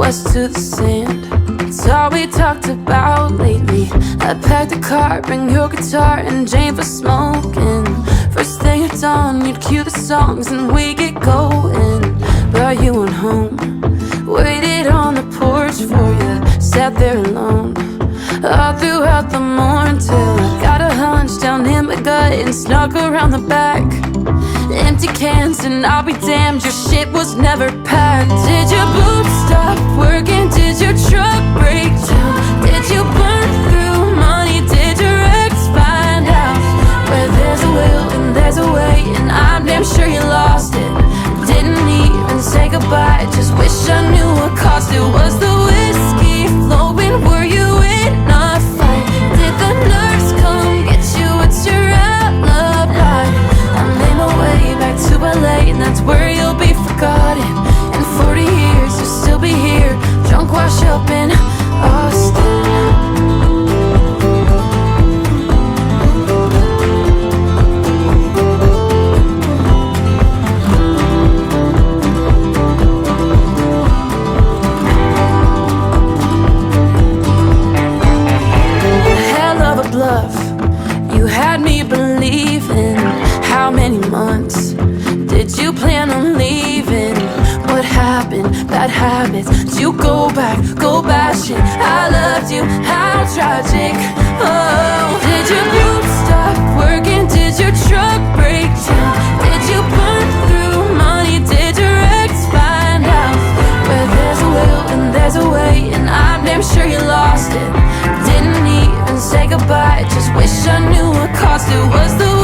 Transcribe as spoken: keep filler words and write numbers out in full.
west to the sand. It's all we talked about lately. I packed a car, bring your guitar and Jane for smoking. First thing at dawn, you'd cue the songs and we get going. Brought you on home, waited on the porch for you, sat there alone all throughout the morning till I got a hunch down in my gut and snuck around the back. Empty cans and I'll be damned, your shit was never packed. Did your boots stop working? Did your truck break down? Did you burn through money? Did your ex find out? Where there's a will and there's a way, and I'm damn sure you lost it. Didn't even say goodbye, just wish I knew what cost it. Was the whiskey flowing? Were you in a fight? Did the nurse come get you? What's your alibi? I made my way back to L A, and that's where you'll be forgotten. In forty years you'll still be here, drunk, wash up in Austin. You had me believing. How many months did you plan on leaving? What happened? Bad habits. Did you go back, go bashing? I loved you, how tragic. Oh, did your boots stop working? Did your truck break down? Did you burn through money? Did your ex find out? Where there's a will and there's a way, and I'm damn sure you lost it. Didn't even say goodbye, just wish I knew what cost it. Was the